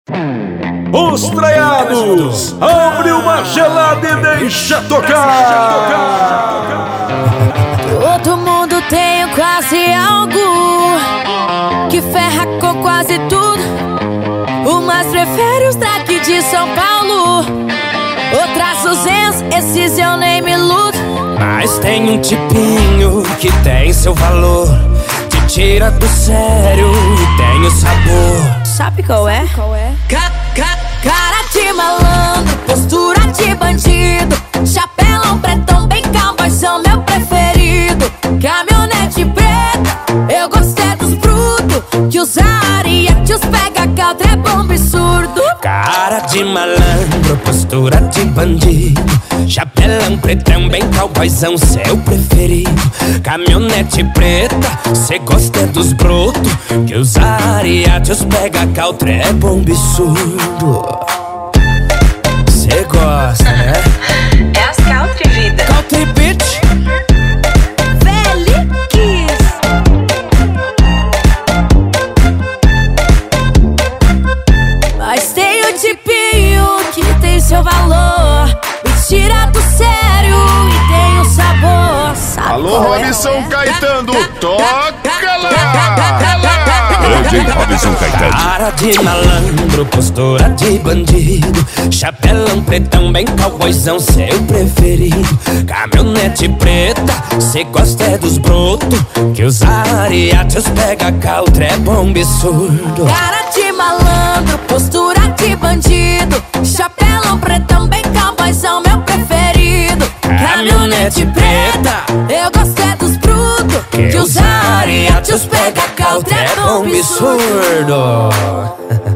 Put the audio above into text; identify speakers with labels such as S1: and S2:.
S1: Os Traiados, abre uma gelada e deixa tocar.
S2: Todo mundo tem quase algo que ferra com quase tudo. Umas prefere os track de São Paulo, outras os Enzo, esses eu nem me iludo.
S3: Mas tem um tipinho que tem seu valor, te tira do sério e tem o sabor.
S2: Sabe qual é? Cara de malandro, postura de bandido, chapelão pretão bem cowboy são meu preferido. Caminhonete preta, eu gostei dos brutos, que os ariete pega caltra é bomba e surdo.
S3: Cara de malandro, postura de bandido, chapelão pretão bem cowboyzão seu preferido. Caminhonete preta, cê gosta dos brotos, que os ariates pega caltra é bomba e surdo. Cê gosta, né?
S4: É as country, vida.
S3: Country bitch.
S2: Feliz. Mas tem o tipinho que tem seu valor, me tira do sério e tem o sabor. Sabe
S1: Alô,
S2: qual é?
S1: Robson Caetano, toca lá!
S5: DJ Robson Caetano.
S3: Cara de malandro, postura de bandido, chapelão pretão bem cowboyzão seu preferido. Caminhonete preta, cê gosta é dos brotos, que os ariates pega caltra é bomba e surdo.
S2: Cara de malandro, postura de bandido, chapelão pretão bem cowboyzão meu preferido.
S3: Caminhonete preta,
S2: eu gostei dos brutos,
S3: que os ariates pega caltra é bomba e surdo.